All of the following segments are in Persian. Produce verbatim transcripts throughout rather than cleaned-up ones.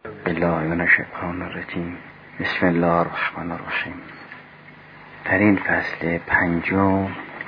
بالله من الشیطان الرجیم. بسم الله الرحمن الرحیم. در این فصل پنجم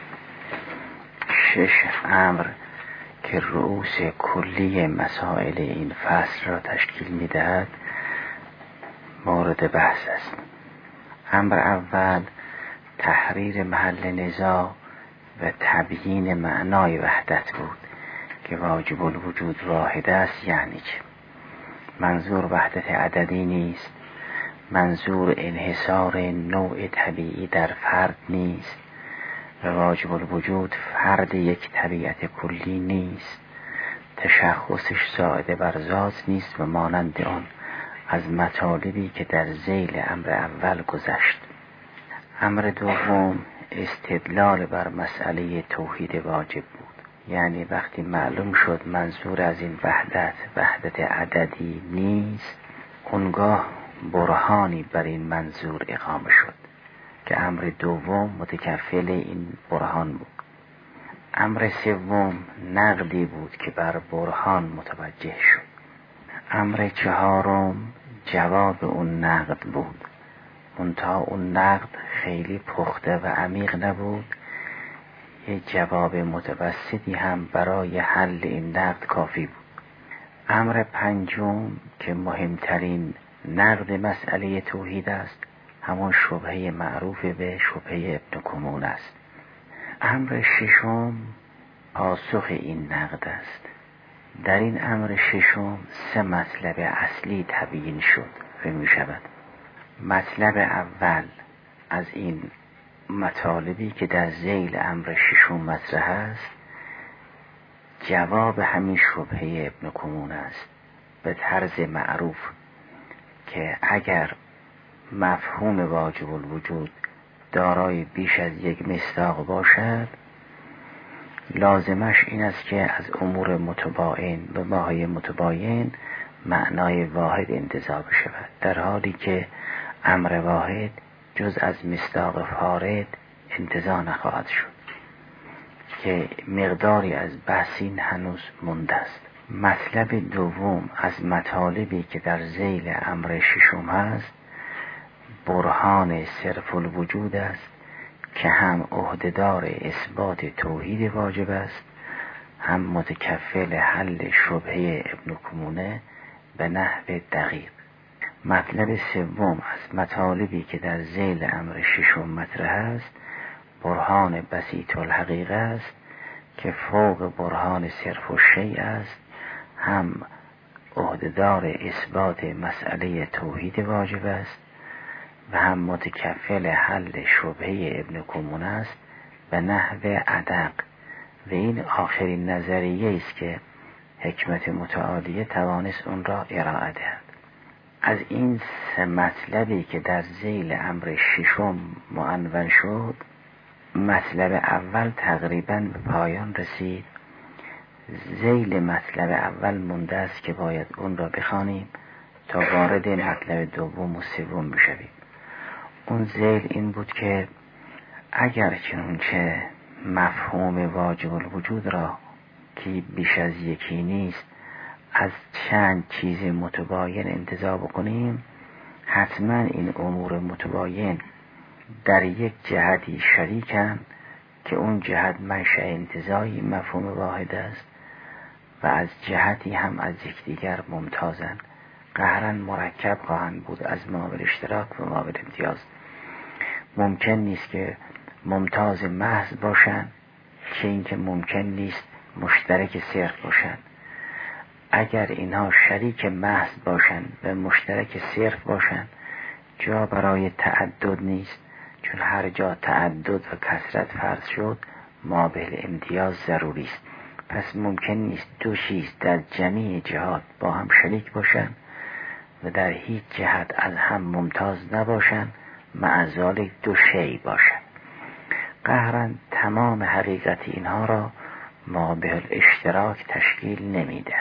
شش امر که رؤوس کلی مسائل این فصل را تشکیل می‌دهد مورد بحث است. امر اول تحریر محل نزاع و تبیین معنای وحدت بود که واجب الوجود واحد است. یعنی چه؟ منظور وحدت عددی نیست، منظور انحصار نوع طبیعی در فرد نیست و واجب الوجود فرد یک طبیعت کلی نیست، تشخصش زائد بر ذات نیست و مانند آن از مطالبی که در ذیل امر اول گذشت. امر دوم استدلال بر مسئله توحید واجب بود. یعنی وقتی معلوم شد منظور از این وحدت وحدت عددی نیست، اونگاه برهانی بر این منظور اقامه شد که امر دوم متکفل این برهان بود. امر سوم نقدی بود که بر برهان متوجه شد. امر چهارم جواب اون نقد بود، منتها اون نقد خیلی پخته و عمیق نبود، یه جواب متوسطی هم برای حل این نقد کافی بود. امر پنجم که مهمترین نقد مسئله توحید است، همون شبهه معروف به شبهه ابن کمون است. امر ششم پاسخ این نقد است. در این امر ششم سه مطلب اصلی تبیین شد و می شود. مطلب اول از این مطالبی که در ذیل امر ششم مطرح است، جواب همین شبهه ابن کمون است به طرز معروف که اگر مفهوم واجب الوجود دارای بیش از یک مصداق باشد، لازمش این است که از امور متباین و ماهی متباین معنای واحد انتزاع بشود، در حالی که امر واحد جز از مصداق فارد انتزاع نخواهد شد که مقداری از بحثین هنوز مونده است. مطلب دوم از مطالبی که در ذیل امر ششم هست برهان صرف الوجود است که هم عهده‌دار اثبات توحید واجب است، هم متکفل حل شبهه ابن کمونه به نحو دقیق. مطلب سوم از مطالبی که در ذیل امر ششم مطرح است برهان بسیط الحقیقه است که فوق برهان صرف الشیء است، هم عهده‌دار اثبات مسئله توحید واجب است و هم متکفل حل شبهه ابن کمون است به نحو ادق. و این آخرین نظریه است که حکمت متعالیه توانست اون را ارائه دهد. از این سه مطلبی که در ذیل امر ششم معنون شد، مطلب اول تقریباً به پایان رسید. ذیل مطلب اول مونده است که باید اون را بخوانیم تا وارد مطلب دوم و سوم بشویم. اون ذیل این بود که اگر چنانچه مفهوم واجب الوجود را که بیش از یکی نیست از چند چیز متباین انتزاع بکنیم، حتما این امور متباین در یک جهتی شریکن که اون جهت منشأ انتزاعی مفهوم واحد است و از جهتی هم از یکدیگر ممتازن، قهراً مرکب خواهند بود از مابل اشتراک و مابل امتیاز. ممکن نیست که ممتاز محض باشن که این که ممکن نیست مشترک صرف باشن. اگر اینها شریک محض باشن و مشترک صرف باشن، جا برای تعدد نیست، چون هر جا تعدد و کثرت فرض شد مابل امتیاز ضروری است. پس ممکن نیست دو چیز در جمیع جهات با هم شریک باشن و در هیچ جهت از هم ممتاز نباشن، مع ذالک دو شیء باشن. قهراً تمام حقیقت اینها را مابل اشتراک تشکیل نمیده،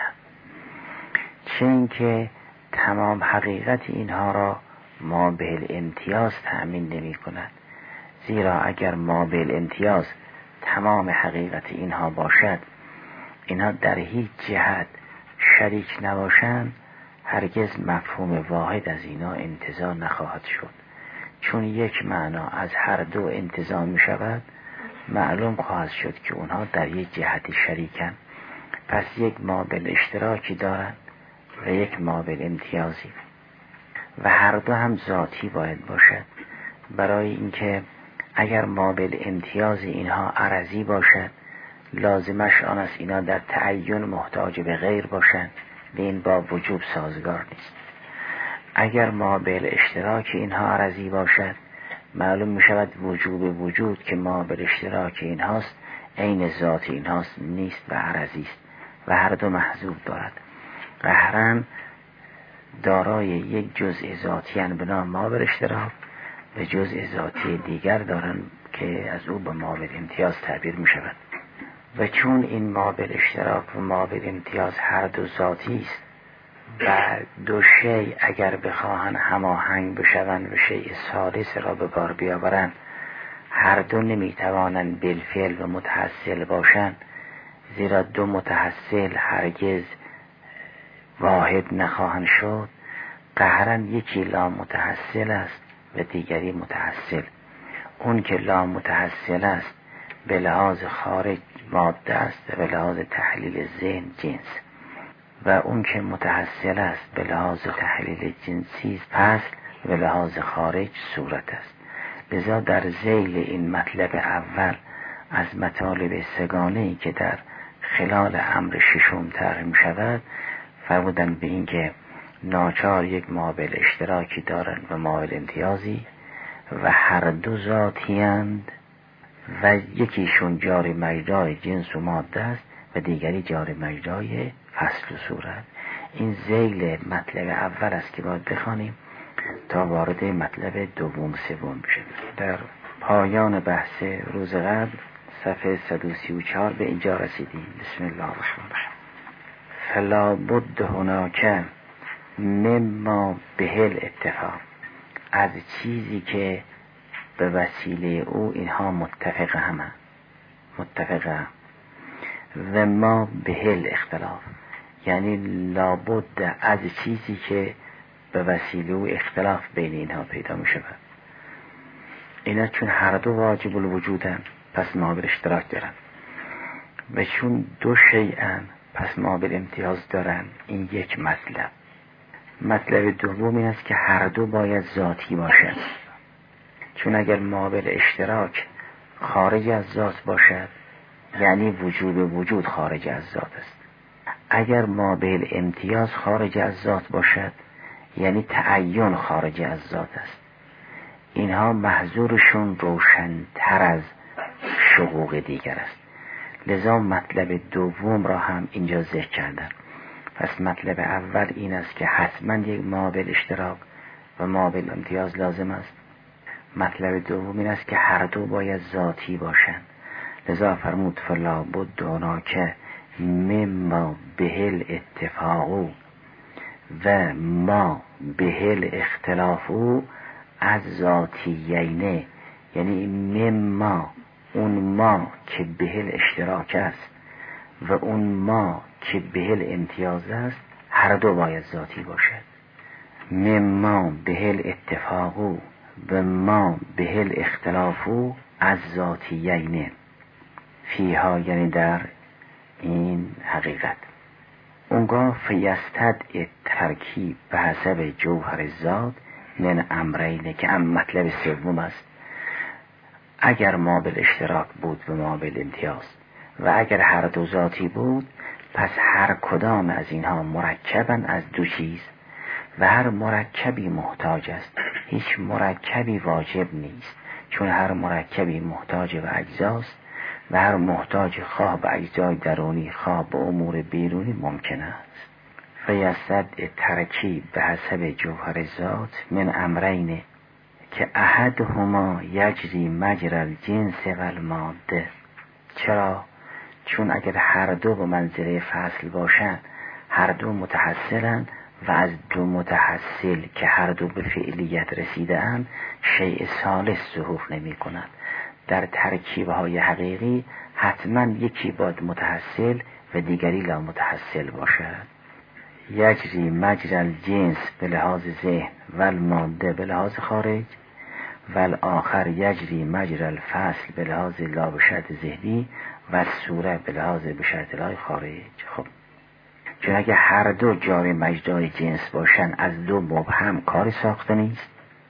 چه اینکه تمام حقیقت اینها را مابل امتیاز تأمین نمی کند. زیرا اگر مابل امتیاز تمام حقیقت اینها باشد، اینها در هیچ جهت شریک نباشند، هرگز مفهوم واحد از اینا انتزاع نخواهد شد. چون یک معنا از هر دو انتزاع می شود، معلوم خواهد شد که اونها در یک جهتی شریکن. پس یک مابل اشتراکی دارند و یک مابل امتیازی، و هر دو هم ذاتی باید باشد، برای اینکه اگر مابل امتیاز اینها عرضی باشد، لازمش آن است اینا در تعین محتاج به غیر باشند، به این با وجوب سازگار نیست. اگر مابل اشتراک اینها عرضی باشد، معلوم می شود وجوب وجود که مابل اشتراک اینهاست عین ذات اینهاست نیست و عرضی است و هر دو محذوب دارد. قهرن دارای یک جزء ذاتی ان به نام مابل اشتراک و جزء ذاتی دیگر دارند که از او به مابل امتیاز تعبیر می شود. و چون این مابل اشتراک و مابل امتیاز هر دو ذاتی است و دو شیء اگر بخواهند هماهنگ بشوند و شیء ثالث را به بار بیاورند، هر دو نمیتوانند بالفعل و متحصل باشند، زیرا دو متحصل هرگز واحد نخواهند شد. قهرا یکی لا متحصل است و دیگری متحصل. اون که لا متحصل است به لحاظ خارج ماده است و به لحاظ تحلیل ذهن جنس، و اون که متحصل است به لحاظ تحلیل جنسی فصل و به لحاظ خارج صورت است. لذا در ذیل این مطلب اول از مطالب سگانه‌ای که در خلال امر ششم طرح می شود، فرمودن به این که ناچار یک مابل اشتراکی دارند و مابل امتیازی و هر دو ذاتی اند و یکیشون جاری مجرای جنس و ماده است و دیگری جاری مجرای فصل و صورت. این ذیل مطلب اول است که باید بخوانیم تا وارد مطلب دوم سوم بشیم. در پایان بحث روز قبل صفحه صد و سی و چهار به اینجا رسیدیم. بسم الله الرحمن الرحیم. فلا بد هناک مما بهل اتفاق، از چیزی که به وسیله او اینها متفق همه متفقه و ما بهل اختلاف، یعنی لابد از چیزی که به وسیله او اختلاف بین اینها پیدا می شود. اینا چون هر دو واجب الوجودن پس مابل اشتراک دارن، و چون دو شیئن پس مابل امتیاز دارن. این یک مطلب. مطلب دوم این است که هر دو باید ذاتی باشد، چون اگر مابل اشتراک خارج از ذات باشد یعنی وجوب وجود خارج از ذات است. اگر مابل امتیاز خارج از ذات باشد یعنی تعین خارج از ذات است. اینها محظورشون روشن‌تر از شقوق دیگر است. لذا مطلب دوم را هم اینجا ذکر کردن. پس مطلب اول این است که حتما یک مابل اشتراک و مابل امتیاز لازم است. مطلب دوم این است که هر دو باید ذاتی باشند. لذا فرمود فلا بد هناک مما بهل اتفاق و ما بهل اختلاف از ذاتیینه، یعنی مما اون ما که بهل اشتراک است و اون ما که بهل امتیاز است هر دو باید ذاتی باشد. مما بهل اتفاق و ما بهل اختلاف از ذاتیینه فیها، یعنی در این حقیقت. اونگاه فیستد ترکیب به حسب جوهر ذات من امرینه که هم مطلب سوم است. اگر مابل اشتراک بود و مابل امتیاز و اگر هر دو ذاتی بود، پس هر کدام از اینها مرکبن از دو چیز و هر مرکبی محتاج است. هیچ مرکبی واجب نیست، چون هر مرکبی محتاج به اجزاست و هر محتاج خواه به اجزای درونی خواه به امور بیرونی ممکن است. فیصد ترکیب به حسب جوهر ذات من امرینه که احدهما یجری مجرى الجنس و الماده. چرا؟ چون اگر هر دو به منزله فصل باشند هر دو متحصلند و از دو متحصل که هر دو به فعلیت رسیده اند شیء ثالث ظهور نمی کند. در ترکیب‌های حقیقی حتما یکی باید متحصل و دیگری لا متحصل باشد. یجری مجرى الجنس به لحاظ ذهن و الماده به لحاظ خارج و الاخر یجری مجرى الفصل به لحاظ لا به شرط ذهنی و صوره به لحاظ به شرط لا خارج. خب چون اگه هر دو جاری مجرای جنس باشن از دو مبهم کاری ساخته نیست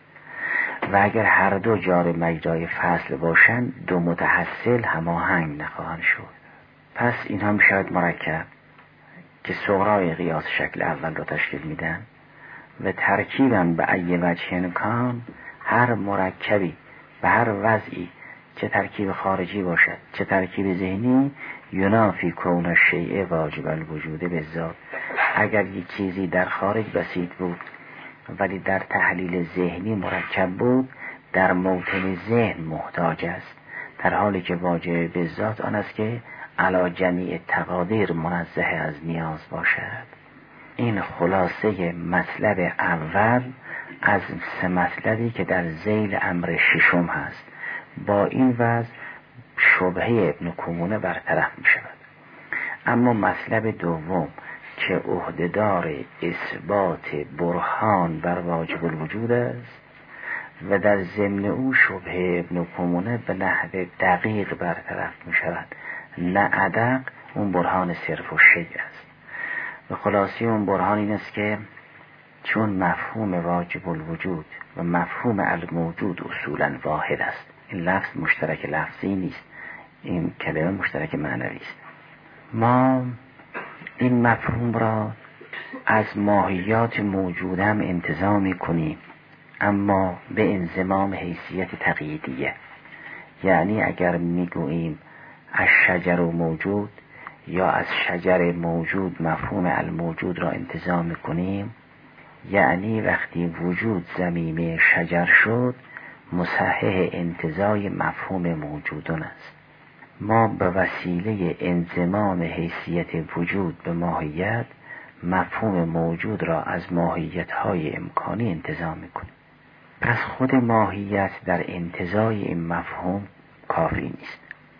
و اگر هر دو جاری مجرای فصل باشن دو متحصل هماهنگ نخواهند شد. پس اینها میشود مرکب که صغرای قیاس شکل اول را تشکیل میدن و ترکیباً به ای وجه امکان هر مرکبی به هر وضعی چه ترکیب خارجی باشد چه ترکیب ذهنی ینافی کون الشیء واجب الوجود بالذات. اگر یک چیزی در خارج بسیط بود ولی در تحلیل ذهنی مرکب بود در موطن ذهن محتاج است، در حالی که واجب بالذات آن است که علی جمیع تقادیر منزه از نیاز باشد. این خلاصه مطلب اول از سه مطلبی که در ذیل امر ششم هست. با این وضع شبهه ابن کمونه برطرف می شود. اما مطلب دوم که عهده‌دار اثبات برهان بر واجب الوجود است و در ضمن او شبهه ابن کمونه به نحو دقیق برطرف می شود، نه ادق، اون برهان صرف و شیء است. و خلاصی اون برهان این است که چون مفهوم واجب الوجود و مفهوم الموجود اصولا واحد است، این لفظ مشترک لفظی نیست، این کلمه مشترک معنوی است. ما این مفهوم را از ماهیات موجود هم انتزاع می کنیم، اما به انضمام حیثیت تقییدیه. یعنی اگر می گوییم از شجر و موجود یا از شجر موجود مفهوم الموجود را انتزاع می کنیم، یعنی وقتی وجود ضمیمه شجر شد مصحح انتزاع مفهوم موجودون است. ما به وسیله انضمام حیثیت وجود به ماهیت مفهوم موجود را از ماهیت‌های امکانی انتزاع می‌کنیم. پس خود ماهیت در انتزاع این مفهوم کافی نیست.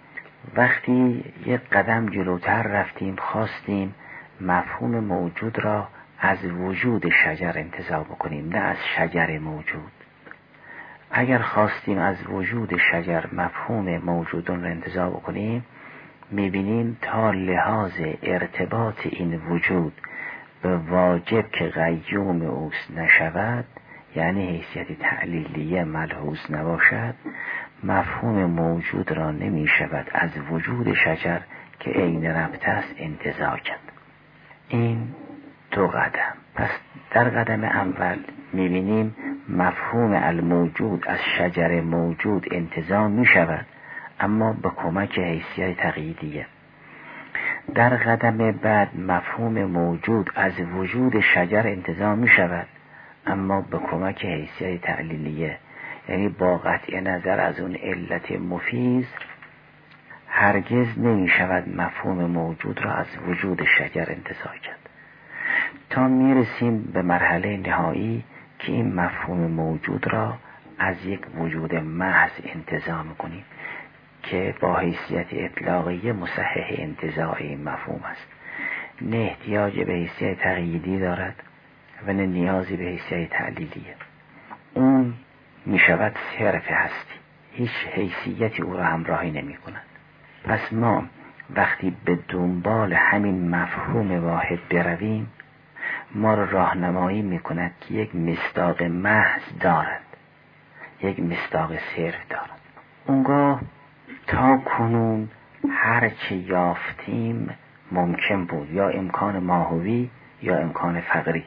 وقتی یک قدم جلوتر رفتیم خواستیم مفهوم موجود را از وجود شجر انتزاع بکنیم، نه از شجر موجود. اگر خواستیم از وجود شجر مفهوم موجودون را انتزاع بکنیم، میبینیم تا لحاظ ارتباط این وجود به واجب که قیوم اوست نشود، یعنی حیثیت تعلیلیه ملحوظ نباشد، مفهوم موجود را نمی شود از وجود شجر که عین ربط است انتزاع کرد. این دو قدم. پس در قدم اول میبینیم مفهوم الموجود از شجر موجود انتزاع می شود، اما به کمک حیثیت تقییدیه. در قدم بعد مفهوم موجود از وجود شجر انتزاع می شود، اما به کمک حیثیت تعلیلیه، یعنی با قطع نظر از اون علت مفیز هرگز نمی شود مفهوم موجود را از وجود شجر انتزاع کرد، تا می رسیم به مرحله نهایی که این مفهوم موجود را از یک وجود محض انتزاع می کنیم که با حیثیت اطلاقی مصحح انتزاع این مفهوم است، نه احتیاج به حیثیت تقییدی دارد و نه نیازی به حیثیت تعلیلیه. اون می شود صرف هستی، هیچ حیثیتی او را همراهی نمی کند. پس ما وقتی به دنبال همین مفهوم واحد برویم، ما را راهنمایی می کند که یک مصداق محض دارد، یک مصداق صرف دارد. اونگاه تا کنون هر چه یافتیم ممکن بود، یا امکان ماهوی یا امکان فقری.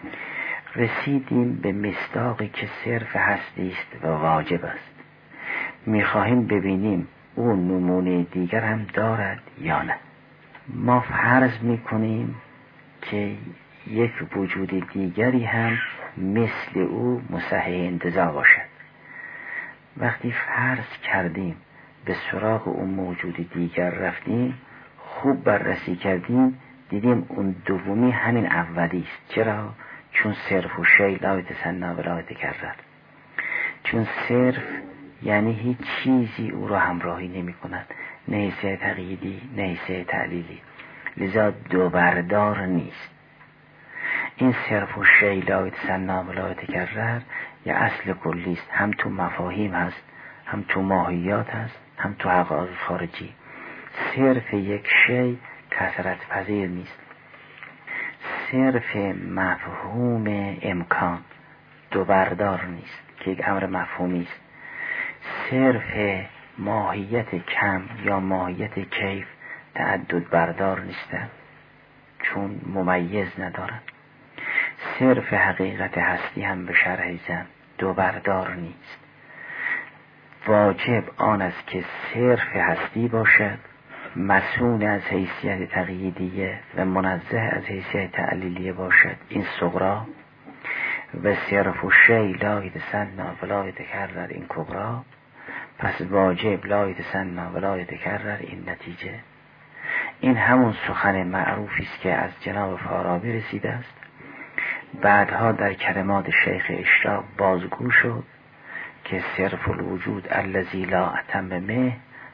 رسیدیم به مصداقی که صرف هستی است و واجب است. میخواهیم ببینیم او نمونه دیگر هم دارد یا نه. ما فرض میکنیم که یک وجود دیگری هم مثل او مصحح انتزاع باشد. وقتی فرض کردیم به سراغ اون موجود دیگر رفتیم، خوب بررسی کردیم، دیدیم اون دومی همین اولی است. چرا؟ چون صرف و شیء لا یتثنی و لا یتکرر. چون صرف یعنی هیچ چیزی او را همراهی نمی کند، نه حیثیت تقییدی نه حیثیت تعلیلی، لذا دو بردار نیست. این صرف و شی لا یتثنی و لا یتکرر یه اصل کلی است، هم تو مفاهیم هست، هم تو ماهیات هست، هم تو حقایق خارجی. صرف یک شی کثرت پذیر نیست. صرف مفهوم امکان دو بردار نیست که یک امر مفهومی است. صرف ماهیت کم یا ماهیت کیف تعدد بردار نیستند چون ممیز ندارند. صرف حقیقت هستی هم به شرح زن دو بردار نیست. واجب آن است که صرف هستی باشد، مسئول از حیثیت تقییدیه و منزه از حیثیت تعلیلیه باشد، این صغرا، و صرف و شی لا یتثنی و لا یتکرر، این کبرا. پس واجب لا یتثنی و لا یتکرر، این نتیجه. این همون سخن معروفی است که از جناب فارابی رسیده است، بعدها در کلمات شیخ اشراق بازگو شد که صرف الوجود الذی لا اتم به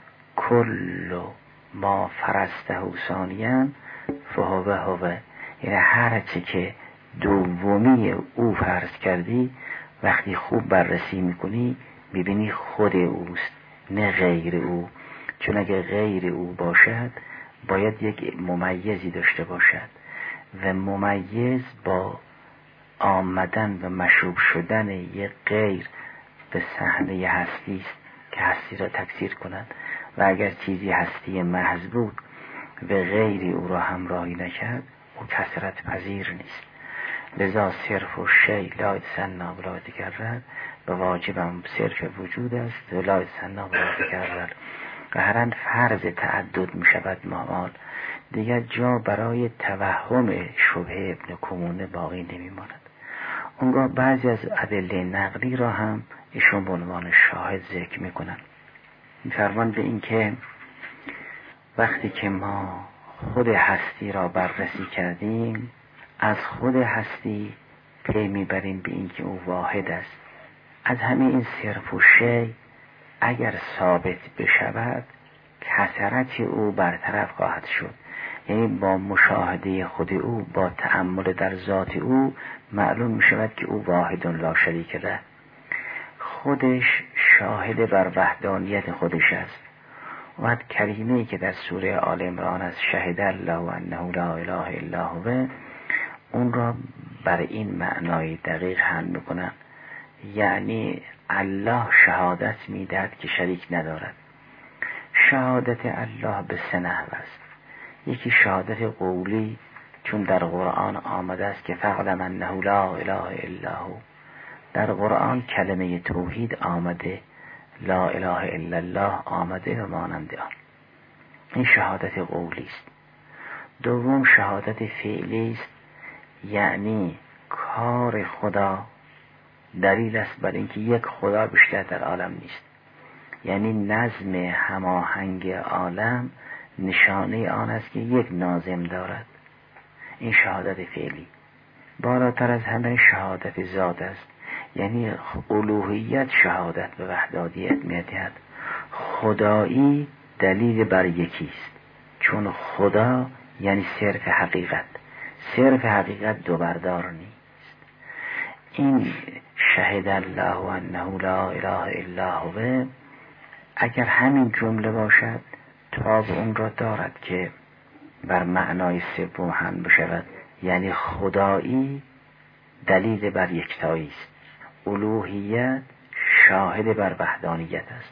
کل ما فرسته ثانیاً فهو هو، یعنی هر چه که دومی او فرض کردی وقتی خوب بررسی میکنی میبینی خود اوست نه غیر او، چون اگه غیر او باشد باید یک ممیزی داشته باشد و ممیز با آمدن و مشوب شدن یک غیر به صحنه هستی است که هستی را تکثیر کند، و اگر چیزی هستی محض بود و غیری او را همراهی نکرد او کثرت پذیر نیست. لذا صرف و شی لا یتثنی و لا یتکرر و واجبم صرف وجود است و لا یتثنی و لا یتکرر. قهرن فرض تعدد می شود مامال، دیگر جا برای توهم شبه ابن کمونه باقی نمی ماند. اونگاه بعضی از ادله نقلی را هم ایشون به عنوان شاهد ذکر می کنن. فرمان به این که وقتی که ما خود هستی را بررسی کردیم از خود هستی پی میبریم به این که او واحد است. از همین این صرف و شی اگر ثابت بشود کثرت او برطرف خواهد شد، یعنی با مشاهده خود او، با تأمل در ذات او معلوم می شود که او واحد لا شریک له، خودش شاهد بر وحدانیت خودش است. و کریمه‌ای که در سوره آل عمران از شهد الله انه لا اله الا هو، اون را بر این معنای دقیق حمل میکنن، یعنی الله شهادت میدهد که شریک ندارد. شهادت الله به سه نحو است. یکی شهادت قولی، چون در قرآن آمده است که فاعلم انه لا اله الا هو. در قرآن کلمه توحید آمده، لا اله الا الله آمده و مانند آن. این شهادت قولی است. دوم شهادت فعلی است، یعنی کار خدا دلیل است بر اینکه یک خدا بیشتر در عالم نیست، یعنی نظم هماهنگ عالم نشانه آن است که یک ناظم دارد. این شهادت فعلی. بالاتر از همه شهادت ذات است، یعنی الوهیت شهادت به وحدانیت می‌دهد. خدایی دلیل بر یکی است، چون خدا یعنی صرف حقیقت. صرف حقیقت دو بردار نیست. این شهد الله انه لا اله الا هو اگر همین جمله باشد تاب اون را دارد که بر معنای سوم هم بشود، یعنی خدایی دلیل بر یکتایی است، الوهیت شاهد بر وحدانیت است،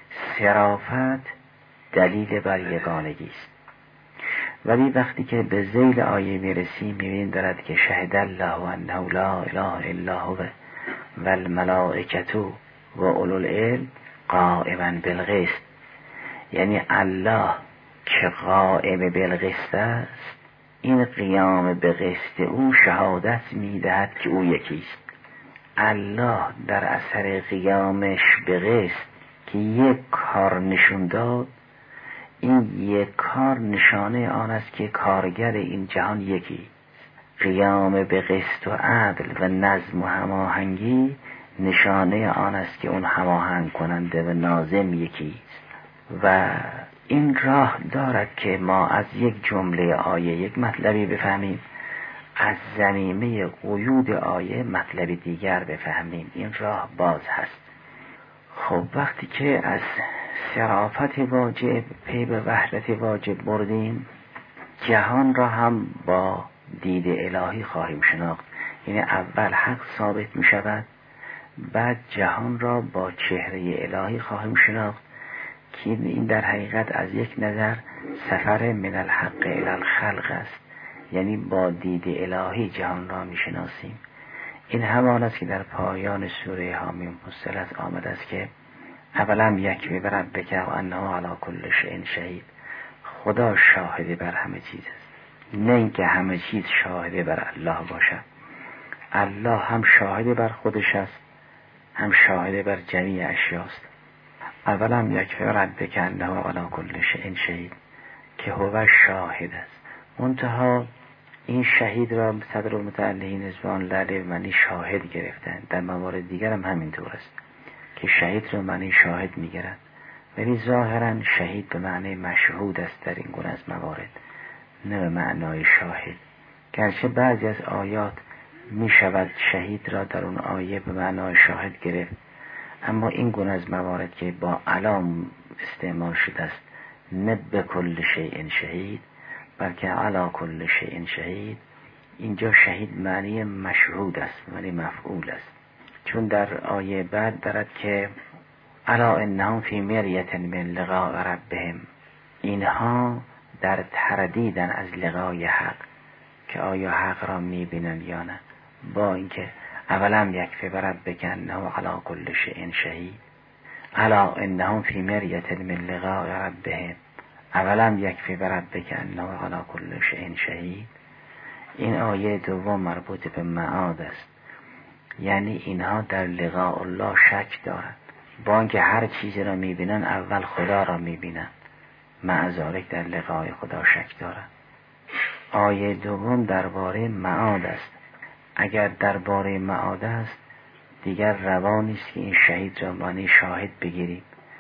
صرافت دلیل بر یگانگی است. ولی وقتی که به ذیل آیه میرسیم میبینیم دارد که شهد الله انه لا اله الا هو و الملائکة و اولو العلم قائما بالقسط، یعنی الله که قائم بالقسط است، این قیام به قسط او شهادت میدهد که او یکیست. الله در اثر قیامش به قسط که یک کار نشون داد، این یک کار نشانه آن است که کارگر این جهان یکی. قیام به قسط و عدل و نظم و هماهنگی نشانه آن است که اون هماهنگ کننده و ناظم یکی است. و این راه دارد که ما از یک جمله آیه یک مطلبی بفهمیم. از ضمیمه قیود آیه مطلب دیگر بفهمیم. این راه باز هست. خب وقتی که از صرافت واجب پی به وحدت واجب بردیم، جهان را هم با دید الهی خواهیم شناخت. یعنی اول حق ثابت می شود، بعد جهان را با چهره الهی خواهیم شناخت که این در حقیقت از یک نظر سفر من الحق الی الخلق است. یعنی با دید الهی جهان را می شناسیم. این همان است که در پایان سوره حامیم فصلت آمده است که اولم یکفی بربک انه علی کل شیء شهید. خدا شاهد بر همه چیز است، نه اینکه همه چیز شاهد بر الله باشد. الله هم شاهد بر خودش است، هم شاهد بر جمیع اشیاست. اولم یکفی بربک انه علی کل شیء شهید که هو شاهد است. منتها این شهید را صدر المتعلقین رضوان الله علیه معنی شاهد گرفتن. در موارد دیگر هم همینطور است که شهید را معنی شاهد میگیرند، ولی ظاهرا شهید به معنی مشهود است در این گونه از موارد، نه به معنای شاهد. گرچه بعضی از آیات می شود شهید را در اون آیه به معنای شاهد گرفت، اما این گونه از موارد که با علام استعمال شده است، نه به کل شیء شهید بلکه علی کل شیء شهید، اینجا شهید معنی مشهود است، معنی مفعول است. چون در آیه بعد دارد که الا انهم فی مریة من لقاء ربهم، اینها در تردیدن از لقای حق که آیا حق را میبینن یا نه. با اینکه اولم یکفی بربک انه علی کل شیء شهید، الا انهم فی مریة من لقاء ربهم، اولم یکفی بربک انه علی کل شیء شهید. این آیه دوم مربوط به معاد است، یعنی اینها در لقاء الله شک دارند، با اینکه هر چیزی را میبینن اول خدا را میبینن، مع ذلک در لقای خدا شک دارند. آیه دوم درباره معاد است. اگر درباره معاد است دیگر روا نیست که این شهید را معنی شاهد بگیریم،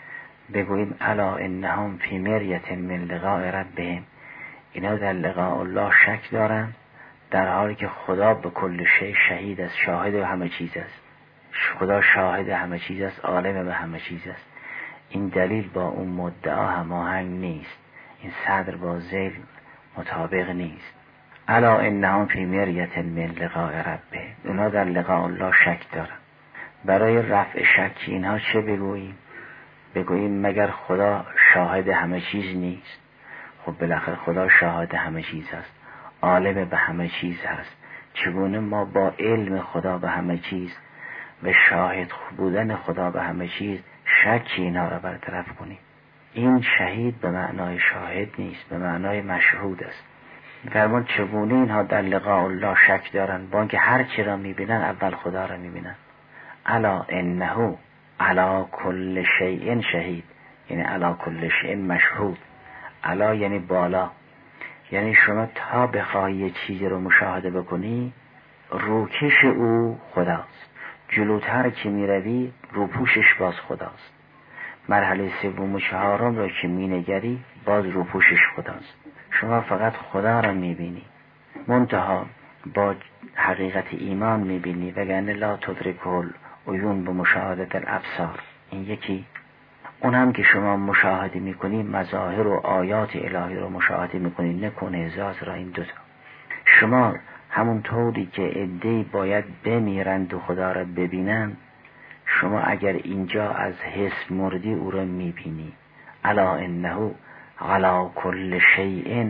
بگوییم الا انهم فی مریة من لقاء ربهم، اینا در لقاء الله شک دارند، در حالی که خدا به کل شیء شهید است، شاهد به همه چیز است. خدا شاهد همه چیز است، عالم به همه چیز است. این دلیل با اون مدعا هماهنگ نیست، این صدر با ذیل مطابق نیست. الا انهم فی مریة من لقاء ربهم، اونا در لقاء الله شک دارن. برای رفع شک اینها چه بگوییم؟ بگوییم مگر خدا شاهد همه چیز نیست؟ خب بالاخره خدا شاهد همه چیز است، عالم به همه چیز هست. چگونه ما با علم خدا به همه چیز و شاهد بودن خدا به همه چیز شک اینها را برطرف کنیم؟ این شهید به معنای شاهد نیست، به معنای مشهود است. فرمان چگونه اینها در لقاء الله شک دارن با اینکه هر چی را میبینن اول خدا را میبینن؟ الا انه علی کل شیء شهید، یعنی علی کل شیء مشهود. الا یعنی بالا، یعنی شما تا بخواهی چیزی رو مشاهده بکنی روکش او خداست، جلوتر که میروی روپوشش باز خداست. مرحله سوم و چهارم رو که مینگری باز روپوشش خداست. شما فقط خدا را میبینی، منتها با حقیقت ایمان میبینی، وگرنه لا تدرکه العیون به مشاهدت الابصار. این یکی. اون هم که شما مشاهده میکنی مظاهر و آیات الهی رو مشاهده میکنی، نه کنه ذات را. این دوتا شما همون طوری که عده‌ای باید بمیرند و خدا را ببینند، شما اگر اینجا از حس مردی او را میبینی. الا انه علی کل شیء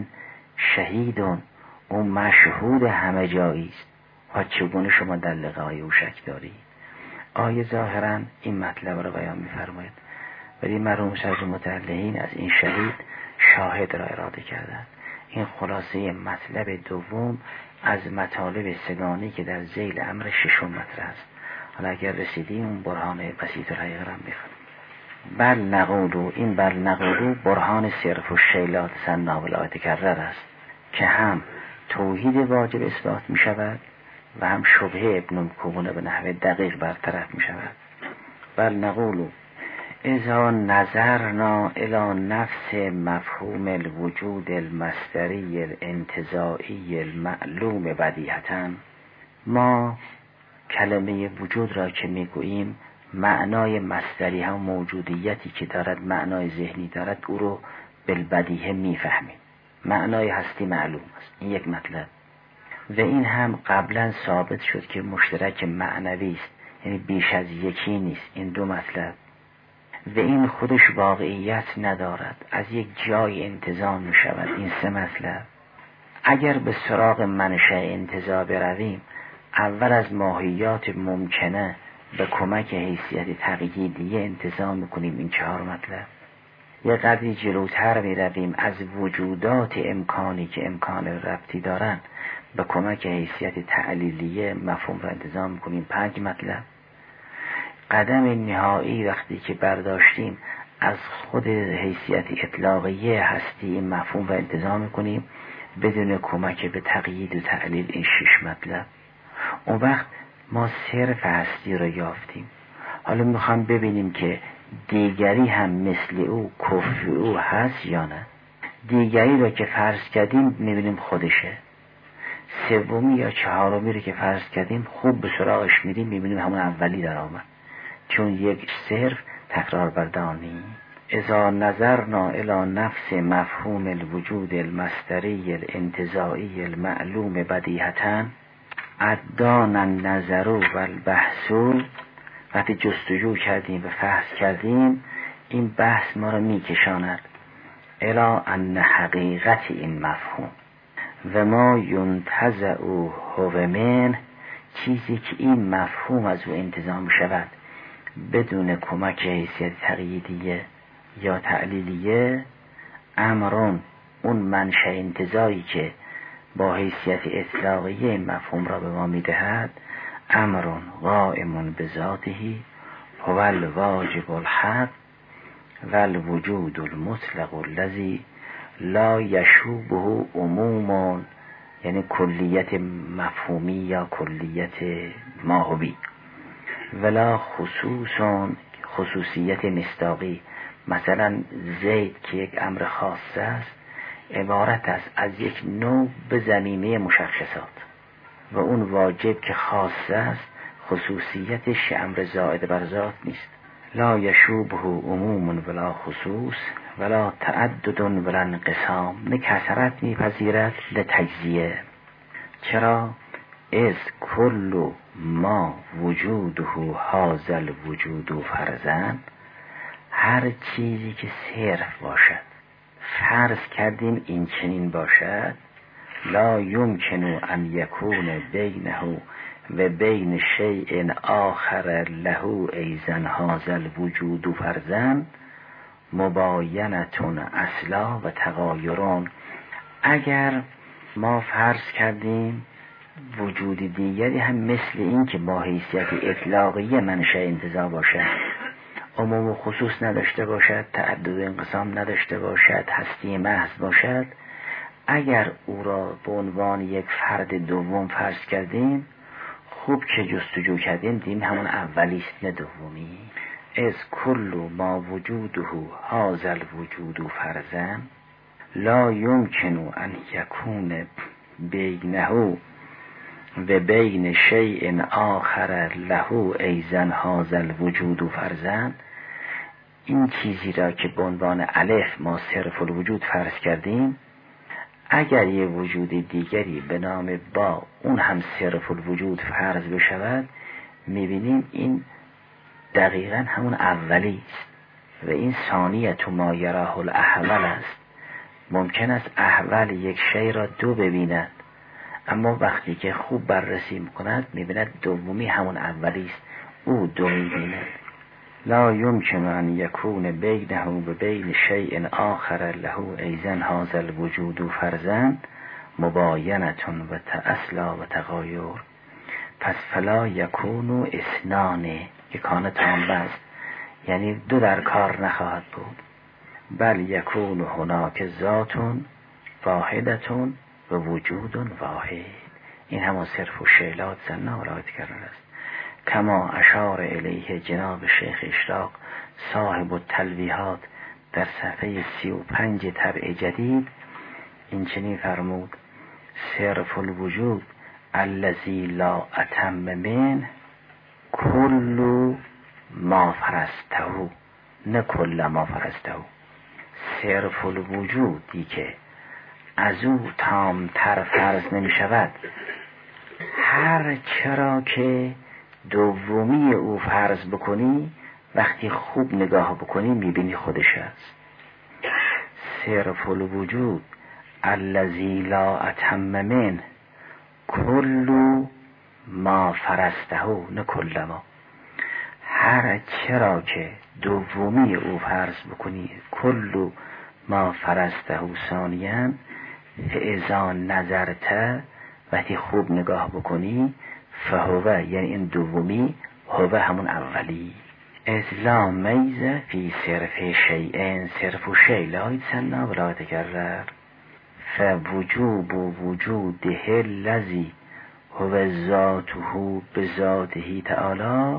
شهید، اون مشهود همه جایی است. ها چگونه شما در لقای او شک داری؟ آیه ظاهرا این مطلب را بیان می‌فرماید، ولی مرحوم صدر المتعلقین از این شهید شاهد را اراده کردند. این خلاصه مطلب دوم از مطالب سگانی که در ذیل امر ششم مطرح است. حالا اگر رسیدیم اون برهان بسیط الحقیقه را می‌خونیم. بل نقولو، این بل نقولو برهان صرف و شیلات سنا و لا تکرر است که هم توحید واجب اثبات می شود و هم شبهه ابن مکونه به نحو دقیق برطرف می شود. بل نقولو اذا نظرنا الی نفس مفهوم الوجود المصدری الانتزاعی المعلوم بدیهةً، ما کلمه وجود را که میگوییم معنای مصدری هم موجودیتی که دارد، معنای ذهنی دارد، او رو بالبدیهه میفهمیم. معنای هستی معلوم است، این یک مطلب. و این هم قبلا ثابت شد که مشترک معنوی است، یعنی بیش از یکی نیست. این دو مطلب. و این خودش واقعیت ندارد، از یک جای انتزاع می شود. این سه مطلب. اگر به سراغ منشأ انتزاع برویم، اول از ماهیات ممکنه به کمک حیثیت تقییدیه انتزاع میکنیم این چهار مطلب. یه قدری جلوتر میرویم، از وجودات امکانی که امکان ربطی دارن به کمک حیثیت تعلیلیه مفهوم را انتزاع میکنیم پنج مطلب. قدم نهایی وقتی که برداشتیم، از خود حیثیت اطلاقیه هستی این مفهوم را انتزاع میکنیم بدون کمک به تقیید و تعلیل این شش مطلب. اون وقت ما صرف هستی رو یافتیم. حالا میخوام ببینیم که دیگری هم مثل او کفر او هست یا نه. دیگری رو که فرض کردیم میبینیم خودشه. سومی یا چهارمی رو که فرض کردیم خوب به سراغش میریم میبینیم همون اولی در آمد، چون یک صرف تکرار بردانی. اذا نظرنا الی نفس مفهوم الوجود المصدری الانتزاعی المعلوم بدیهةً ادان النظر و البحث، وقتی جستجو کردیم و فحص کردیم این بحث ما را میکشاند الی ان حقیقت این مفهوم و ما ینتزع هو من، چیزی که این مفهوم از او انتزاع می شود بدون کمک حیثیت تقییدیه یا تعلیلیه، امرون، اون منشأ انتزاعی که با حیثیت اطلاقیه این مفهوم را به ما میدهد، امرون قائم بذاته هو الواجب الحق و الوجود المطلق الذی لا یشوبه عموم، یعنی کلیت مفهومی یا کلیت ماهوی، ولا خصوص، خصوصیت مصداقی. مثلا زید که یک امر خاص است عبارت است از یک نوع به ضمیمه مشخصات، و اون واجب که خاص است خصوصیتش امر زائد بر ذات نیست. لا یشوبه عموم ولا خصوص ولا تعدد ولا انقسام، نه کثرت میپذیرد نه تجزیه. چرا؟ از کل ما وجوده هذا الوجود فرضاً، هر چیزی که صرف باشد فرض کردیم این چنین باشد، لا یمکن ان یکون بینه و بین شیء آخر له ایضا هذا الوجود فرضاً مباینتون اصلا و تغایرون. اگر ما فرض کردیم وجود دیگری هم مثل این که با حیثیت اطلاقی منشأ انتزاع باشد، عموم و خصوص نداشته باشد، تعدد و انقسام نداشته باشد، هستی محض باشد، اگر او را به عنوان یک فرد دوم فرض کردیم، خوب که جستجو کردیم دیم همون اولیست نه دومی. از کل ما وجوده هذا الوجود فرضاً لا یمکن ان یکون بینه و بین شیء آخر له ایضا هذا الوجود فرضاً، این چیزی را که به عنوان الف ما صرف الوجود فرض کردیم، اگر یه وجود دیگری به نام با اون هم صرف الوجود فرض بشود، میبینیم این دقیقا همون اولی است و این ثانیت ما یراه الاحول است. ممکن است احول یک شی را دو ببیند، اما وقتی که خوب بررسی میکند میبیند دومی همون اولی است، او دو میبیند. لا یمکن ان یکون بینه و بین شیء آخر له ایضا هذا الوجود فرضاً مباینتون و اصلا و تغایر. پس فلا یکون اثنان، که کان تام است، یعنی دو در کار نخواهد بود، بل یکون هناک ذاتون واحدتون و وجودون واحد. این همون صرف و شیلات زنه و رایت کردن است. کما اشار الیه جناب شیخ اشراق صاحب التلویحات در صفحه سی و پنج طبع جدید این چنین فرمود: صرف الوجود الذی لا اتم منه کل ما فرسته، نه کل ما فرسته. صرف الوجودی که از او تامتر فرض نمی شود، هر چرا که دومی او فرض بکنی وقتی خوب نگاه بکنی میبینی خودش است. صرف الوجود الذی لا اتم منه کل ما فرسته، نه کل ما. هر چرا که دومی او فرض بکنی کل ما فرسته ثانیاً فاذا نظرت، وقتی خوب نگاه بکنی فهوه، یعنی این دومی، هوه همون اولی. از لا میزه فی صرف شیئن، صرف و شیء لا یتسنا ولا یتکرر، فوجوب وجوده الذی هو ذاته بذاته تعالی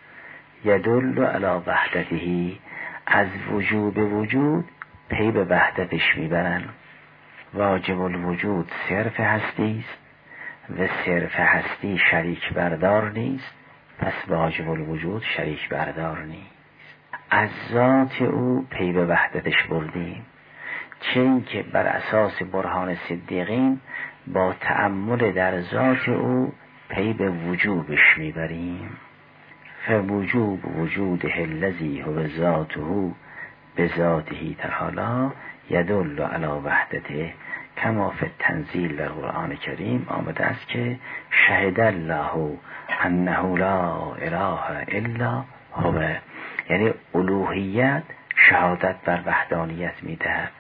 یدل علی وحدته. از وجوب وجود پی به وحدتش میبرن. واجب الوجود صرف هستی است و صرف هستی شریک بردار نیست، پس واجب الوجود شریک بردار نیست. از ذات او پی به وحدتش بردیم، چه این که بر اساس برهان صدیقین با تأمل در ذات او پی به وجوبش میبریم. فوجوب وجوده الذی هو ذاته بذاته تعالی یدل علی وحدته، کما فی التنزیل در قرآن کریم آمده است که شهد الله انه لا اله الا هو، یعنی الوهیت شهادت بر وحدانیت میدهد،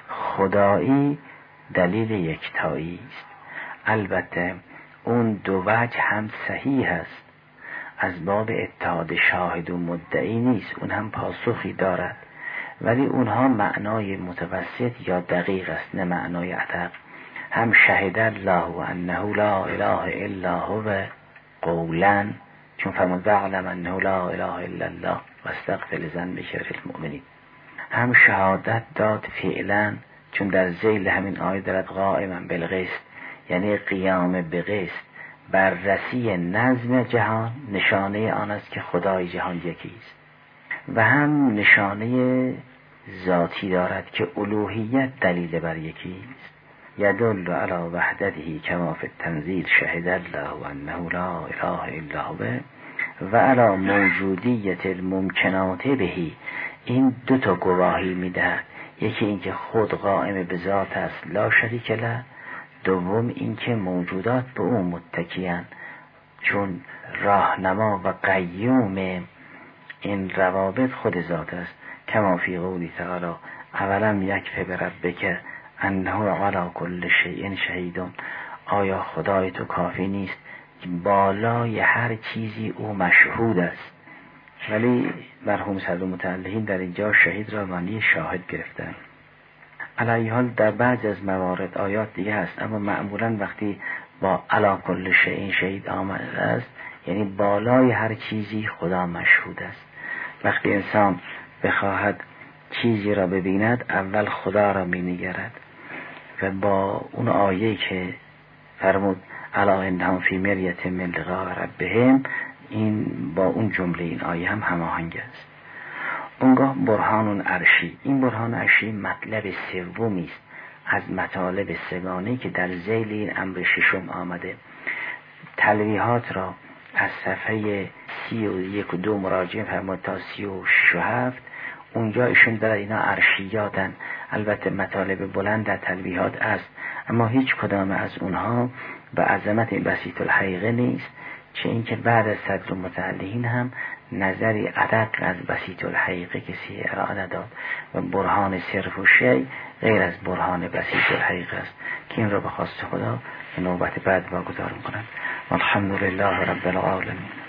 خدایی دلیل یکتایی است. البته اون دو وجه هم صحیح است، از باب اتحاد شاهد و مدعی نیست، اون هم پاسخی دارد، ولی اونها معنای متوسط یا دقیق است، نه معنای عتق. هم شهد الله انه لا اله الا هو قولا، چون فرمود واعلم انه لا اله الا الله واستغفر لذنبک وللمؤمنین. هم شهادت داد فعلا، چون در ذیل همین آیه دارد قائما بالقسط، یعنی قیام به قسط، بررسی نظم جهان نشانه آن است که خدای جهان یکی است. و هم نشانه ذاتی دارد که الوهیت دلیل بر یکی است. یدل علی وحدته کما فی التنزیل شهد الله انه لا اله الا هو و علی موجودیت الممکنات بهی. این دو تا گواهی میدهد، یکی اینکه خود قائم به ذات است لا شریک له، دوم اینکه موجودات به او متکیان، چون راهنما و قیوم این روابط خود ذات است. کما فی قولی تعالی اولم یکفی بربک انه علی کل شیء شهید. آیا خدای تو کافی نیست بالای هر چیزی او مشهود است؟ ولی مرحوم صدر متعلقین در اینجا شهید را معنی شاهد گرفتن. علی حال در بعض از موارد آیات دیگه هست، اما معمولا وقتی با علی کل شیء شهید آمده است یعنی بالای هر چیزی خدا مشهود است. وقتی انسان بخواهد چیزی را ببیند اول خدا را می نگرد و با اون آیه که فرمود الا انهم فی مریة من لقاء ربهم، این با اون جمله این آیه هم هماهنگ است. اونگاه برهان عرشی، این برهان عرشی مطلب سومی است از مطالب سگانه که در ذیل این امر ششم آمده. تلویحات را از صفحه سی و یک و دو مراجعه فرمود تا سی و شش و هفت، اونجا ایشون در اینا عرشیاتن. البته مطالب بلند در تلویحات است، اما هیچ کدام از اونها به عظمت بسیط الحقیقه نیست، چه اینکه بعد از صدر متعلقین هم نظری ادق از بسیط الحقیقه کسی ارائه نداد و برهان صرف و شیء غیر از برهان بسیط الحقیقه است که این را به خواست خدا به نوبت بعد واگذار می‌کنند. الحمدلله رب العالمین.